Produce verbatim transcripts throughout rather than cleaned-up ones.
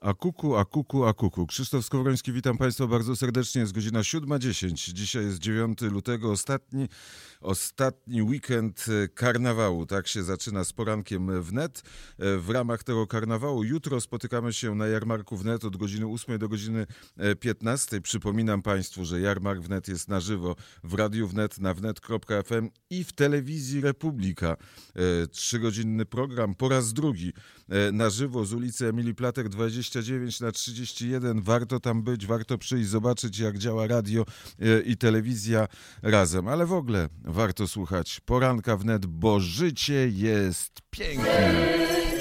A kuku, a kuku, a kuku. Krzysztof Skowroński, witam Państwa bardzo serdecznie. Jest godzina siódma dziesięć. Dzisiaj jest dziewiątego lutego, ostatni, ostatni weekend karnawału. Tak się zaczyna z porankiem wnet. W ramach tego karnawału jutro spotykamy się na jarmarku wnet od godziny ósmej do godziny piętnastej. Przypominam Państwu, że jarmark wnet jest na żywo w Radiu Wnet, na wnet kropka f m i w Telewizji Republika. Trzygodzinny program po raz drugi na żywo z ulicy Emilii Platek dwadzieścia dziewięć na trzydzieści jeden. Warto tam być, warto przyjść, zobaczyć, jak działa radio i telewizja razem. Ale w ogóle warto słuchać poranka wnet, bo życie jest piękne.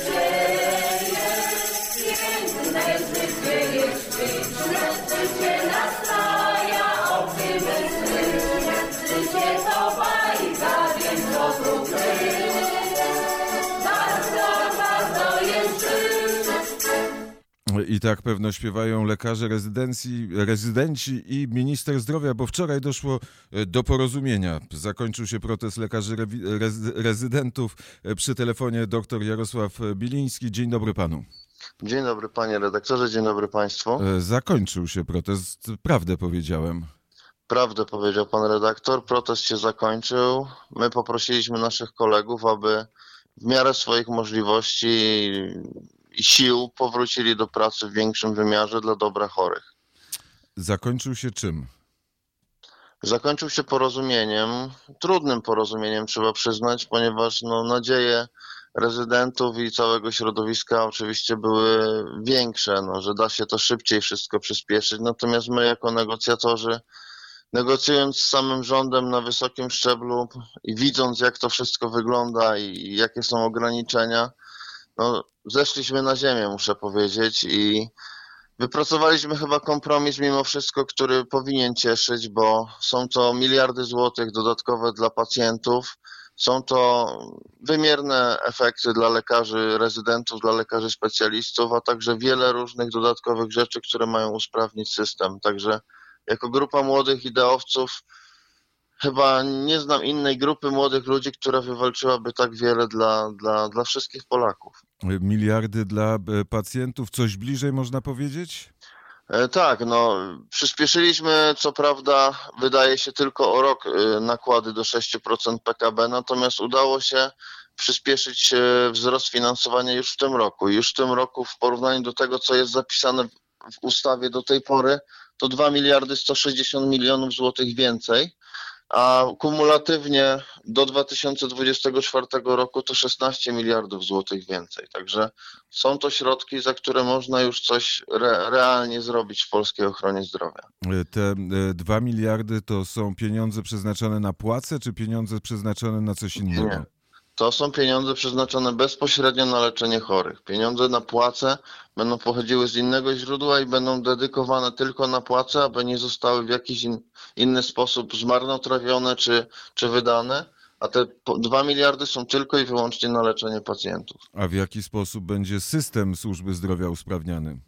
I tak pewno śpiewają lekarze rezydencji, rezydenci i minister zdrowia, bo wczoraj doszło do porozumienia. Zakończył się protest lekarzy rezydentów. Przy telefonie dr Jarosław Biliński. Dzień dobry panu. Dzień dobry panie redaktorze, dzień dobry państwu. Zakończył się protest, prawdę powiedziałem. Prawdę powiedział pan redaktor, protest się zakończył. My poprosiliśmy naszych kolegów, aby w miarę swoich możliwości i sił powrócili do pracy w większym wymiarze dla dobra chorych. Zakończył się czym? Zakończył się porozumieniem, trudnym porozumieniem trzeba przyznać, ponieważ no, nadzieje rezydentów i całego środowiska oczywiście były większe, no, że da się to szybciej wszystko przyspieszyć. Natomiast my jako negocjatorzy, negocjując z samym rządem na wysokim szczeblu i widząc jak to wszystko wygląda i jakie są ograniczenia, no, zeszliśmy na ziemię, muszę powiedzieć, i wypracowaliśmy chyba kompromis mimo wszystko, który powinien cieszyć, bo są to miliardy złotych dodatkowe dla pacjentów, są to wymierne efekty dla lekarzy rezydentów, dla lekarzy specjalistów, a także wiele różnych dodatkowych rzeczy, które mają usprawnić system. Także jako grupa młodych ideowców chyba nie znam innej grupy młodych ludzi, która wywalczyłaby tak wiele dla, dla, dla wszystkich Polaków. Miliardy dla pacjentów, coś bliżej można powiedzieć? E, tak, no przyspieszyliśmy, co prawda wydaje się tylko o rok e, nakłady do sześć procent P K B, natomiast udało się przyspieszyć e, wzrost finansowania już w tym roku. Już w tym roku w porównaniu do tego, co jest zapisane w, w ustawie do tej pory, to dwa miliardy sto sześćdziesiąt milionów złotych więcej, a kumulatywnie do dwa tysiące dwudziestego czwartego roku to szesnaście miliardów złotych więcej. Także są to środki, za które można już coś re, realnie zrobić w polskiej ochronie zdrowia. Te dwa miliardy to są pieniądze przeznaczone na płace, czy pieniądze przeznaczone na coś innego? Nie. To są pieniądze przeznaczone bezpośrednio na leczenie chorych. Pieniądze na płace będą pochodziły z innego źródła i będą dedykowane tylko na płace, aby nie zostały w jakiś in, inny sposób zmarnotrawione czy, czy wydane. A te dwa miliardy są tylko i wyłącznie na leczenie pacjentów. A w jaki sposób będzie system służby zdrowia usprawniany?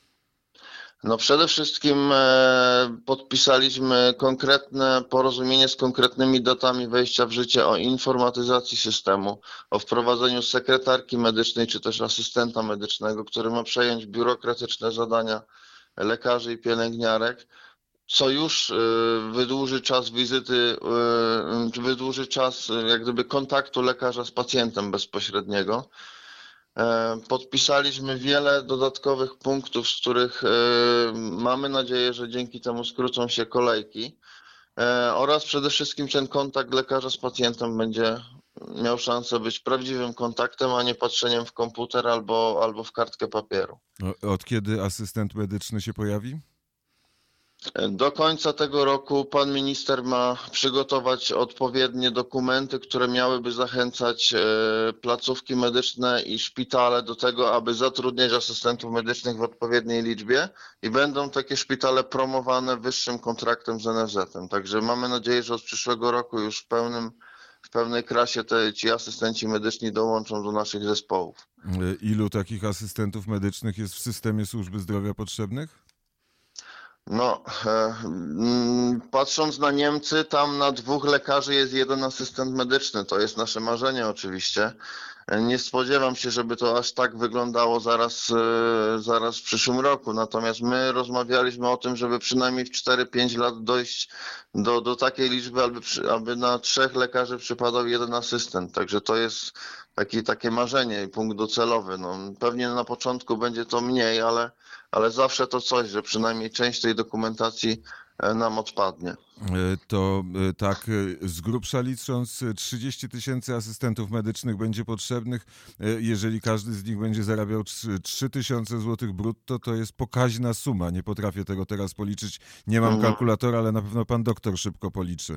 No przede wszystkim e, podpisaliśmy konkretne porozumienie z konkretnymi datami wejścia w życie o informatyzacji systemu, o wprowadzeniu sekretarki medycznej czy też asystenta medycznego, który ma przejąć biurokratyczne zadania lekarzy i pielęgniarek, co już e, wydłuży czas wizyty, e, wydłuży czas e, jak gdyby kontaktu lekarza z pacjentem bezpośredniego. Podpisaliśmy wiele dodatkowych punktów, z których mamy nadzieję, że dzięki temu skrócą się kolejki, oraz przede wszystkim ten kontakt lekarza z pacjentem będzie miał szansę być prawdziwym kontaktem, a nie patrzeniem w komputer albo, albo w kartkę papieru. Od kiedy asystent medyczny się pojawi? Do końca tego roku pan minister ma przygotować odpowiednie dokumenty, które miałyby zachęcać placówki medyczne i szpitale do tego, aby zatrudniać asystentów medycznych w odpowiedniej liczbie i będą takie szpitale promowane wyższym kontraktem z N F Z-em. Także mamy nadzieję, że od przyszłego roku już w, pełnym, w pełnej krasie te, ci asystenci medyczni dołączą do naszych zespołów. Ilu takich asystentów medycznych jest w systemie służby zdrowia potrzebnych? No, e, patrząc na Niemcy, tam na dwóch lekarzy jest jeden asystent medyczny. To jest nasze marzenie oczywiście. Nie spodziewam się, żeby to aż tak wyglądało zaraz, e, zaraz w przyszłym roku. Natomiast my rozmawialiśmy o tym, żeby przynajmniej w cztery pięć lat dojść do, do takiej liczby, aby, przy, aby na trzech lekarzy przypadał jeden asystent. Także to jest taki, takie marzenie i punkt docelowy. No, pewnie na początku będzie to mniej, ale, ale zawsze to coś, że przynajmniej część tej dokumentacji e, nam odpadnie. To e, tak e, z grubsza licząc e, trzydzieści tysięcy asystentów medycznych będzie potrzebnych. E, Jeżeli każdy z nich będzie zarabiał trzy tysiące złotych brutto, to jest pokaźna suma. Nie potrafię tego teraz policzyć. Nie mam Mhm. kalkulatora, ale na pewno pan doktor szybko policzy.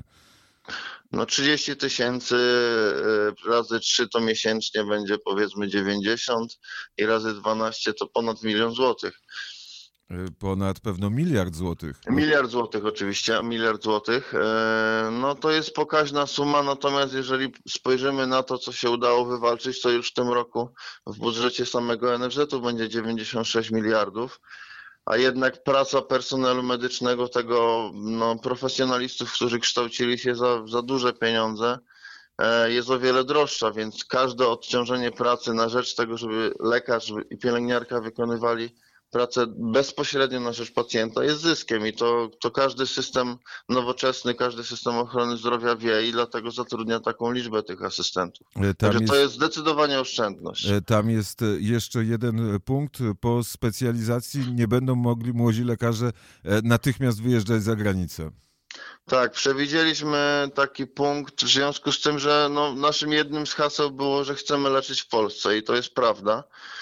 No trzydzieści tysięcy y, razy trzy to miesięcznie będzie powiedzmy dziewięćdziesiąt i razy dwanaście to ponad milion złotych. E, Ponad pewno miliard złotych. Bo Miliard złotych oczywiście, miliard złotych. E, No to jest pokaźna suma, natomiast jeżeli spojrzymy na to, co się udało wywalczyć, to już w tym roku w budżecie samego N F Z-u będzie dziewięćdziesiąt sześć miliardów. A jednak praca personelu medycznego, tego no, profesjonalistów, którzy kształcili się za, za duże pieniądze, e, jest o wiele droższa, więc każde odciążenie pracy na rzecz tego, żeby lekarz i pielęgniarka wykonywali pracę bezpośrednio na rzecz pacjenta jest zyskiem i to, to każdy system nowoczesny, każdy system ochrony zdrowia wie i dlatego zatrudnia taką liczbę tych asystentów. e, tam Także to jest, jest zdecydowanie oszczędność. e, tam jest e, jeszcze jeden punkt. Po specjalizacji nie będą mogli młodzi lekarze e, natychmiast wyjeżdżać za granicę. Tak, przewidzieliśmy taki punkt w związku z tym, że no, naszym jednym z haseł było, że chcemy leczyć w Polsce i to jest prawda.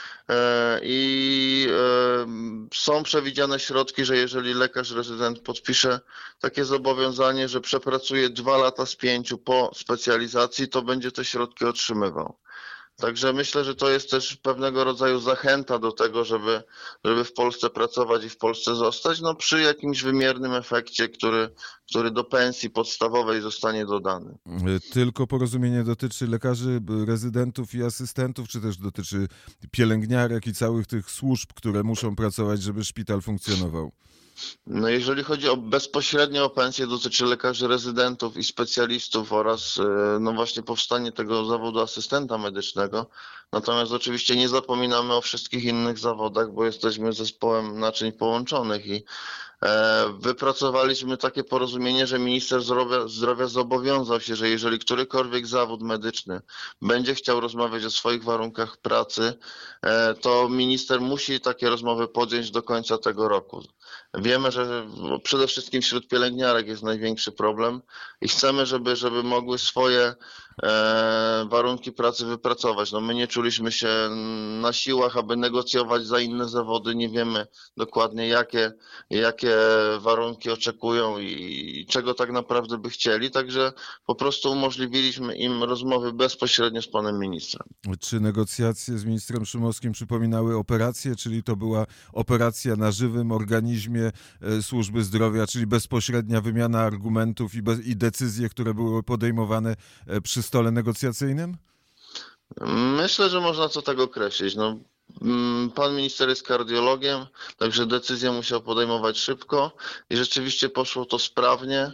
E, I e, są przewidziane środki, że jeżeli lekarz rezydent podpisze takie zobowiązanie, że przepracuje dwa lata z pięciu po specjalizacji, to będzie te środki otrzymywał. Także myślę, że to jest też pewnego rodzaju zachęta do tego, żeby, żeby w Polsce pracować i w Polsce zostać, no przy jakimś wymiernym efekcie, który, który do pensji podstawowej zostanie dodany. E, Tylko porozumienie dotyczy lekarzy, b- rezydentów i asystentów, czy też dotyczy pielęgniarek i całych tych służb, które muszą pracować, żeby szpital funkcjonował? No jeżeli chodzi o bezpośrednio o pensję, dotyczy lekarzy rezydentów i specjalistów oraz e, no właśnie powstanie tego zawodu asystenta medycznego. Natomiast oczywiście nie zapominamy o wszystkich innych zawodach, bo jesteśmy zespołem naczyń połączonych i e, wypracowaliśmy takie porozumienie, że minister zdrowia, zdrowia zobowiązał się, że jeżeli którykolwiek zawód medyczny będzie chciał rozmawiać o swoich warunkach pracy, e, to minister musi takie rozmowy podjąć do końca tego roku. Wiemy, że przede wszystkim wśród pielęgniarek jest największy problem i chcemy, żeby, żeby mogły swoje e, warunki pracy wypracować. No my nie czuliśmy się na siłach, aby negocjować za inne zawody. Nie wiemy dokładnie, jakie, jakie warunki oczekują i, i czego tak naprawdę by chcieli. Także po prostu umożliwiliśmy im rozmowy bezpośrednio z panem ministrem. Czy negocjacje z ministrem Szumowskim przypominały operację, czyli to była operacja na żywym organizmie e, służby zdrowia, czyli bezpośrednia wymiana argumentów i, bez, i decyzje, które były podejmowane e, przy stole negocjacyjnym? Myślę, że można to tak określić. No, mm, pan minister jest kardiologiem, także decyzję musiał podejmować szybko i rzeczywiście poszło to sprawnie.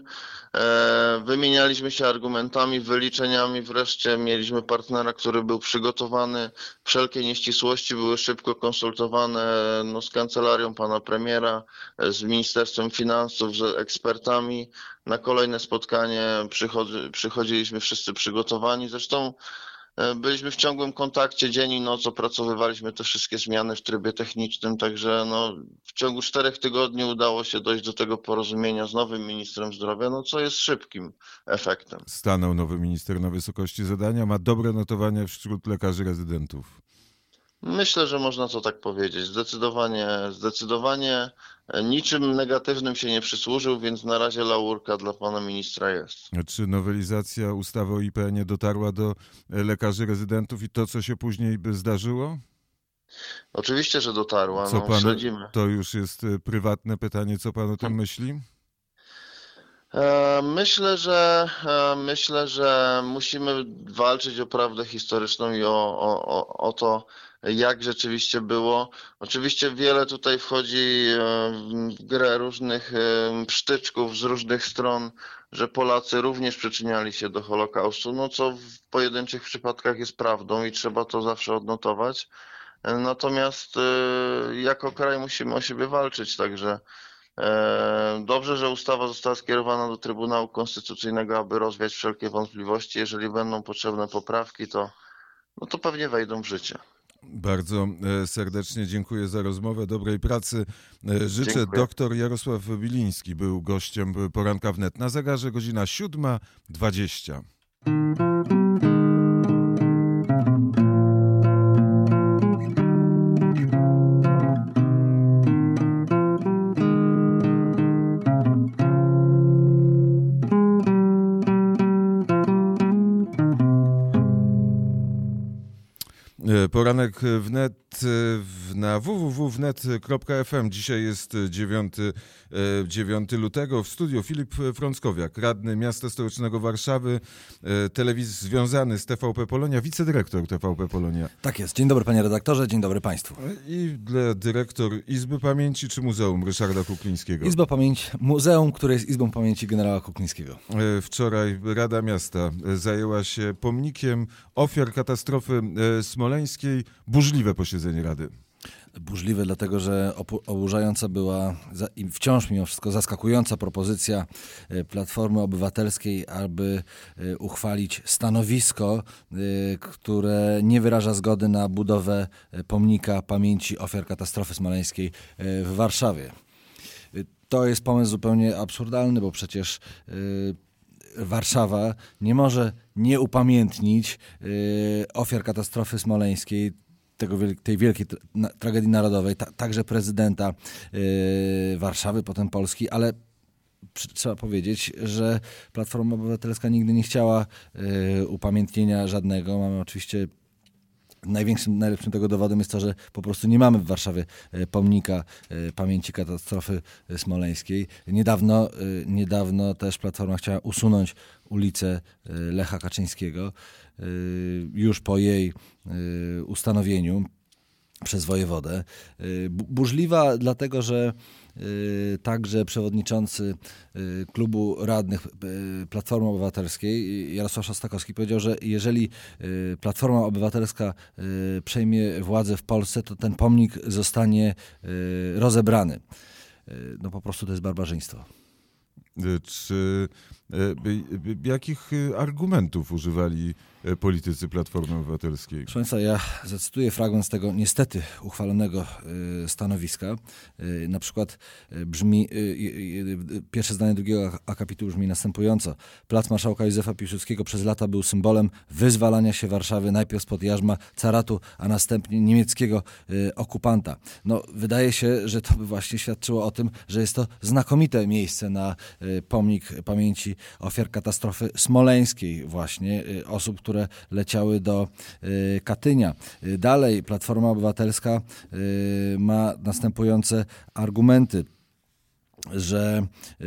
E, Wymienialiśmy się argumentami, wyliczeniami, wreszcie mieliśmy partnera, który był przygotowany. Wszelkie nieścisłości były szybko konsultowane no, z kancelarią pana premiera, e, z Ministerstwem Finansów, z ekspertami. Na kolejne spotkanie przychodzi, przychodziliśmy wszyscy przygotowani. Zresztą E, byliśmy w ciągłym kontakcie dzień i noc, opracowywaliśmy te wszystkie zmiany w trybie technicznym, także no, w ciągu czterech tygodni udało się dojść do tego porozumienia z nowym ministrem zdrowia, no, co jest szybkim efektem. Stanął nowy minister na wysokości zadania, ma dobre notowania wśród lekarzy rezydentów. Myślę, że można to tak powiedzieć. Zdecydowanie, zdecydowanie niczym negatywnym się nie przysłużył, więc na razie laurka dla pana ministra jest. Czy nowelizacja ustawy o I P N-ie dotarła do e, lekarzy rezydentów i to, co się później by zdarzyło? Oczywiście, że dotarła, Co no, pan, śledzimy. to już jest e, prywatne pytanie, co pan o tym myśli? E, Myślę, że e, myślę, że musimy walczyć o prawdę historyczną i o, o, o, o to, jak rzeczywiście było. Oczywiście wiele tutaj wchodzi w grę różnych psztyczków z różnych stron, że Polacy również przyczyniali się do Holokaustu, no co w pojedynczych przypadkach jest prawdą i trzeba to zawsze odnotować. Natomiast jako kraj musimy o siebie walczyć, także dobrze, że ustawa została skierowana do Trybunału Konstytucyjnego, aby rozwiać wszelkie wątpliwości. Jeżeli będą potrzebne poprawki, to, no to pewnie wejdą w życie. Bardzo serdecznie dziękuję za rozmowę. Dobrej pracy życzę. Dziękuję. Doktor Jarosław Biliński był gościem Poranka Wnet. Na zegarze godzina siódma dwadzieścia. Poranek wnet na w w w kropka wnet kropka f m. Dzisiaj jest dziewiątego lutego. W studiu Filip Frąckowiak, radny miasta stołecznego Warszawy, telewizji związany z T V P Polonia, wicedyrektor T V P Polonia. Tak jest. Dzień dobry panie redaktorze, dzień dobry państwu. I dyrektor Izby Pamięci czy Muzeum Ryszarda Kuklińskiego? Izba Pamięci, muzeum, które jest Izbą Pamięci generała Kuklińskiego. Wczoraj Rada Miasta zajęła się pomnikiem ofiar katastrofy smoleńskiej. Burzliwe posiedzenie Rady. Burzliwe, dlatego że oburzająca była i wciąż mimo wszystko zaskakująca propozycja Platformy Obywatelskiej, aby uchwalić stanowisko, które nie wyraża zgody na budowę pomnika pamięci ofiar katastrofy smoleńskiej w Warszawie. To jest pomysł zupełnie absurdalny, bo przecież Warszawa nie może nie upamiętnić ofiar katastrofy smoleńskiej, Tego, tej wielkiej tra- tragedii narodowej, ta, także prezydenta yy, Warszawy, potem Polski, ale przy, trzeba powiedzieć, że Platforma Obywatelska nigdy nie chciała yy, upamiętnienia żadnego. Mamy oczywiście największym, najlepszym tego dowodem jest to, że po prostu nie mamy w Warszawie pomnika pamięci katastrofy smoleńskiej. Niedawno, niedawno też Platforma chciała usunąć ulicę Lecha Kaczyńskiego już po jej ustanowieniu przez wojewodę. Burzliwa dlatego, że także przewodniczący klubu radnych Platformy Obywatelskiej Jarosław Szostakowski powiedział, że jeżeli Platforma Obywatelska przejmie władzę w Polsce, to ten pomnik zostanie rozebrany. No po prostu to jest barbarzyństwo. Czy jakich argumentów używali politycy Platformy Obywatelskiej? Proszę Państwa, ja zacytuję fragment z tego niestety uchwalonego stanowiska. Na przykład brzmi, pierwsze zdanie drugiego akapitu brzmi następująco. Plac Marszałka Józefa Piłsudskiego przez lata był symbolem wyzwalania się Warszawy najpierw spod jarzma caratu, a następnie niemieckiego okupanta. No, wydaje się, że to by właśnie świadczyło o tym, że jest to znakomite miejsce na pomnik pamięci ofiar katastrofy smoleńskiej właśnie, osób, które leciały do y, Katynia. Y, dalej Platforma Obywatelska y, ma następujące argumenty, że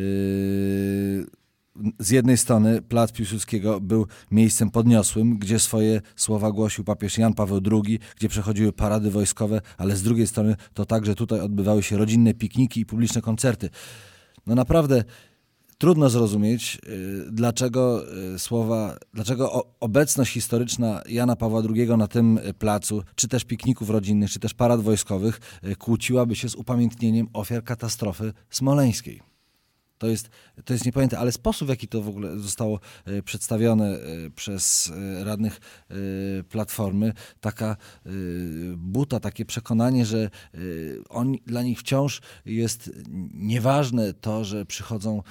y, z jednej strony Plac Piłsudskiego był miejscem podniosłym, gdzie swoje słowa głosił papież Jan Paweł drugi, gdzie przechodziły parady wojskowe, ale z drugiej strony to także tutaj odbywały się rodzinne pikniki i publiczne koncerty. No naprawdę trudno zrozumieć, dlaczego słowa, dlaczego obecność historyczna Jana Pawła drugiego na tym placu, czy też pikników rodzinnych, czy też parad wojskowych kłóciłaby się z upamiętnieniem ofiar katastrofy smoleńskiej. To jest, to jest niepojęte, ale sposób, w jaki to w ogóle zostało przedstawione przez radnych Platformy, taka buta, takie przekonanie, że on, dla nich wciąż jest nieważne to, że przychodzą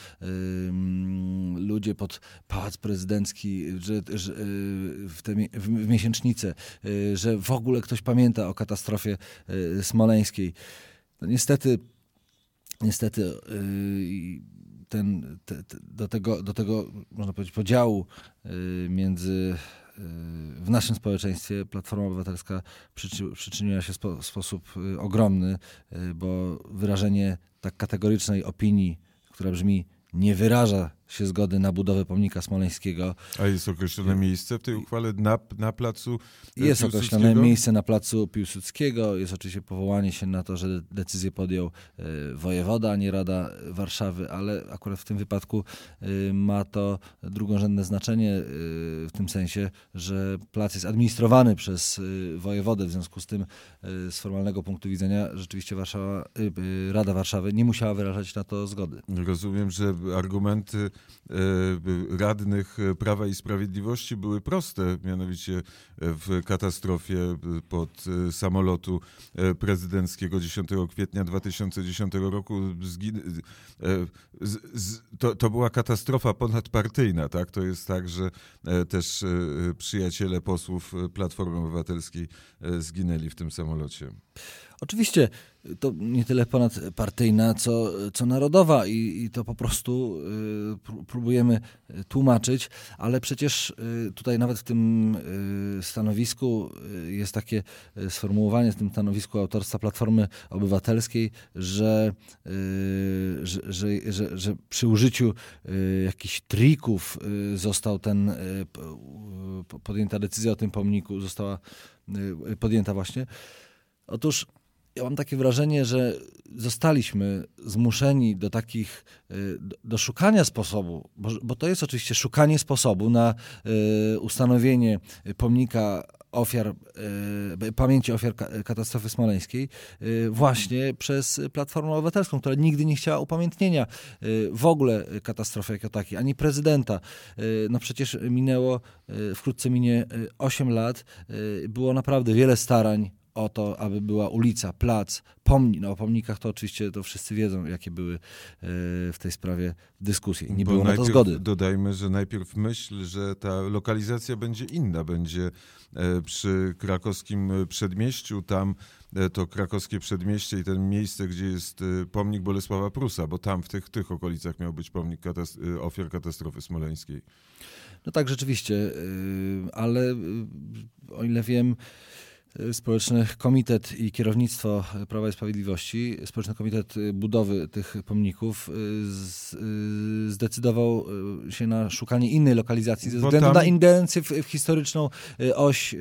ludzie pod Pałac Prezydencki, że, że w, te, w miesięcznicę, że w ogóle ktoś pamięta o katastrofie smoleńskiej. No niestety, niestety ten, te, te, do, tego, do tego, można powiedzieć, podziału między w naszym społeczeństwie Platforma Obywatelska przyczy, przyczyniła się w spo, sposób ogromny, bo wyrażenie tak kategorycznej opinii, która brzmi nie wyraża się zgody na budowę pomnika smoleńskiego. A jest określone miejsce w tej uchwale na, na placu Jest Piłsudskiego? określone miejsce na placu Piłsudskiego. Jest oczywiście powołanie się na to, że decyzję podjął wojewoda, a nie Rada Warszawy, ale akurat w tym wypadku ma to drugorzędne znaczenie w tym sensie, że plac jest administrowany przez wojewodę. W związku z tym z formalnego punktu widzenia rzeczywiście Warszawa, Rada Warszawy nie musiała wyrażać na to zgody. Rozumiem, że argumenty radnych Prawa i Sprawiedliwości były proste, mianowicie w katastrofie pod samolotu prezydenckiego dziesiątego kwietnia dwa tysiące dziesiątego roku zgin... z, z, to, to była katastrofa ponadpartyjna, tak? To jest tak, że też przyjaciele posłów Platformy Obywatelskiej zginęli w tym samolocie. Oczywiście to nie tyle ponadpartyjna, co, co narodowa i, i to po prostu y, próbujemy tłumaczyć, ale przecież y, tutaj nawet w tym y, stanowisku y, jest takie sformułowanie, w tym stanowisku autorstwa Platformy Obywatelskiej, że, y, że, że, że, że przy użyciu y, jakichś trików y, został ten, y, podjęta decyzja o tym pomniku, została y, podjęta właśnie. Otóż ja mam takie wrażenie, że zostaliśmy zmuszeni do takich, do, do szukania sposobu, bo, bo to jest oczywiście szukanie sposobu na y, ustanowienie pomnika ofiar, y, pamięci ofiar katastrofy smoleńskiej y, właśnie przez Platformę Obywatelską, która nigdy nie chciała upamiętnienia y, w ogóle katastrofy jako takiej, ani prezydenta. Y, no przecież minęło, y, wkrótce minie osiem lat, y, było naprawdę wiele starań o to, aby była ulica, plac, pomnik. No o pomnikach to oczywiście to wszyscy wiedzą, jakie były w tej sprawie dyskusje. I nie Bo było na to zgody. Dodajmy, że najpierw myśl, że ta lokalizacja będzie inna. Będzie przy krakowskim przedmieściu. Tam to krakowskie przedmieście i ten miejsce, gdzie jest pomnik Bolesława Prusa, bo tam w tych, tych okolicach miał być pomnik katast- ofiar katastrofy smoleńskiej. No tak, rzeczywiście. Ale o ile wiem, Społeczny Komitet i kierownictwo Prawa i Sprawiedliwości, Społeczny Komitet Budowy tych pomników z, zdecydował się na szukanie innej lokalizacji ze Bo względu tam... na ingerencję w, w historyczną oś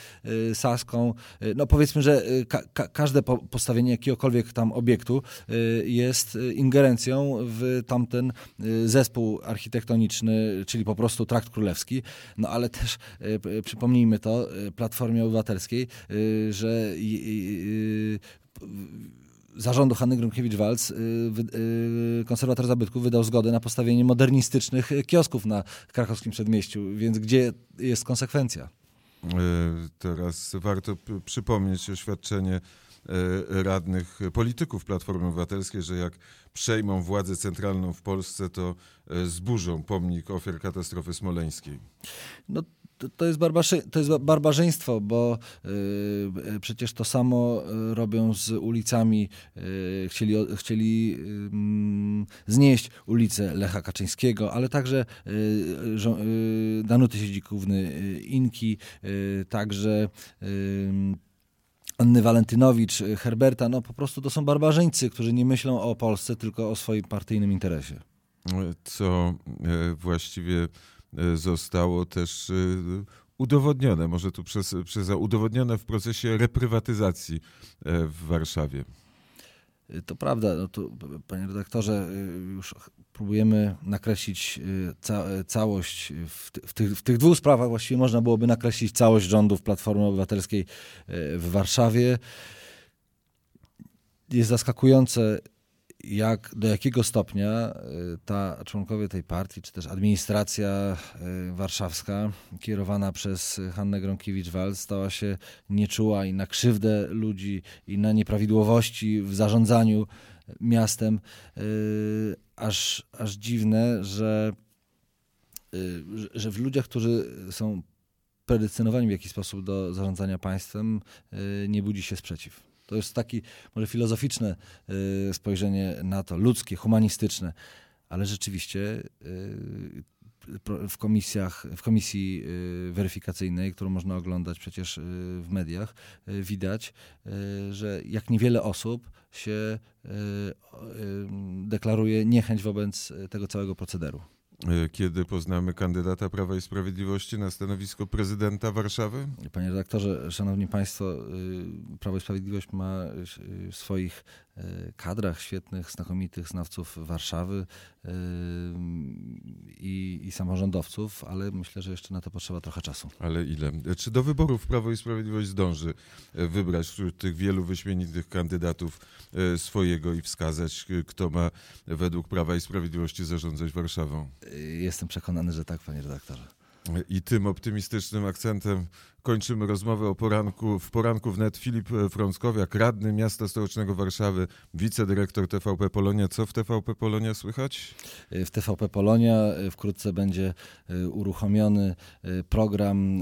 saską. No powiedzmy, że ka, ka, każde postawienie jakiegokolwiek tam obiektu jest ingerencją w tamten zespół architektoniczny, czyli po prostu Trakt Królewski. No ale też przypomnijmy to Platformie Obywatelskiej, że zarządu Hanny Gronkiewicz-Waltz konserwator zabytków wydał zgodę na postawienie modernistycznych kiosków na krakowskim przedmieściu, więc gdzie jest konsekwencja? Teraz warto p- przypomnieć oświadczenie radnych polityków Platformy Obywatelskiej, że jak przejmą władzę centralną w Polsce, to zburzą pomnik ofiar katastrofy smoleńskiej. No to, to, jest, barbarzy, to jest barbarzyństwo, bo y, przecież to samo robią z ulicami. Y, chcieli chcieli y, znieść ulicę Lecha Kaczyńskiego, ale także y, y, Danuty Siedzikówny-Inki, y, także y, Anny Walentynowicz, Herberta. No po prostu to są barbarzyńcy, którzy nie myślą o Polsce, tylko o swoim partyjnym interesie. Co właściwie zostało też udowodnione, może tu przez, przez udowodnione w procesie reprywatyzacji w Warszawie. To prawda, no to, panie redaktorze, już próbujemy nakreślić ca całość. W, w, tych, w tych dwóch sprawach właściwie można byłoby nakreślić całość rządów Platformy Obywatelskiej w Warszawie. Jest zaskakujące, jak, do jakiego stopnia ta członkowie tej partii, czy też administracja warszawska kierowana przez Hannę Gronkiewicz-Waltz stała się nieczuła i na krzywdę ludzi, i na nieprawidłowości w zarządzaniu miastem. Aż, aż dziwne, że, że w ludziach, którzy są predestynowani w jakiś sposób do zarządzania państwem, nie budzi się sprzeciw. To jest takie może filozoficzne y, spojrzenie na to, ludzkie, humanistyczne, ale rzeczywiście y, w komisjach, w komisji y, weryfikacyjnej, którą można oglądać przecież y, w mediach, y, widać, y, że jak niewiele osób się y, y, deklaruje niechęć wobec tego całego procederu. Kiedy poznamy kandydata Prawa i Sprawiedliwości na stanowisko prezydenta Warszawy? Panie redaktorze, szanowni państwo, Prawo i Sprawiedliwość ma w swoich kadrach świetnych, znakomitych znawców Warszawy i, i samorządowców, ale myślę, że jeszcze na to potrzeba trochę czasu. Ale ile? Czy do wyborów Prawo i Sprawiedliwość zdąży wybrać wśród tych wielu wyśmienitych kandydatów swojego i wskazać, kto ma według Prawa i Sprawiedliwości zarządzać Warszawą? Jestem przekonany, że tak, panie redaktorze. I tym optymistycznym akcentem kończymy rozmowę o poranku. W poranku wnet Filip Frąckowiak, radny miasta stołecznego Warszawy, wicedyrektor T V P Polonia. Co w T V P Polonia słychać? W T V P Polonia wkrótce będzie uruchomiony program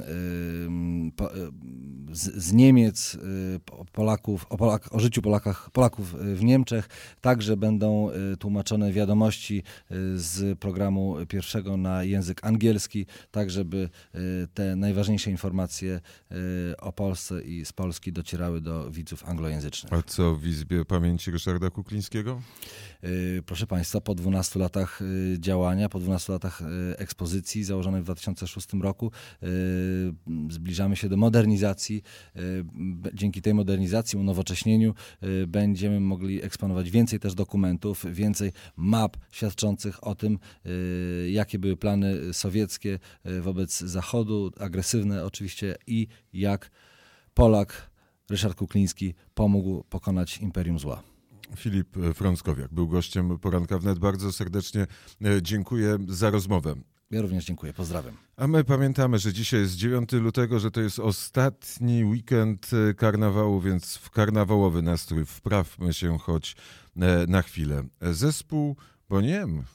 z Niemiec Polaków, o, Polak, o życiu Polakach, Polaków w Niemczech. Także będą tłumaczone wiadomości z programu pierwszego na język angielski, tak żeby te najważniejsze informacje o Polsce i z Polski docierały do widzów anglojęzycznych. A co w Izbie Pamięci Ryszarda Kuklińskiego? Proszę Państwa, po dwunastu latach działania, po dwunastu latach ekspozycji założonej w dwa tysiące szóstym roku zbliżamy się do modernizacji. Dzięki tej modernizacji, unowocześnieniu będziemy mogli eksponować więcej też dokumentów, więcej map świadczących o tym, jakie były plany sowieckie wobec Zachodu, agresywne oczywiście, i jak Polak Ryszard Kukliński pomógł pokonać imperium zła. Filip Frąckowiak był gościem Poranka Wnet. Bardzo serdecznie dziękuję za rozmowę. Ja również dziękuję, pozdrawiam. A my pamiętamy, że dzisiaj jest dziewiątego lutego, że to jest ostatni weekend karnawału, więc w karnawałowy nastrój wprawmy się choć na chwilę. Zespół Boniem.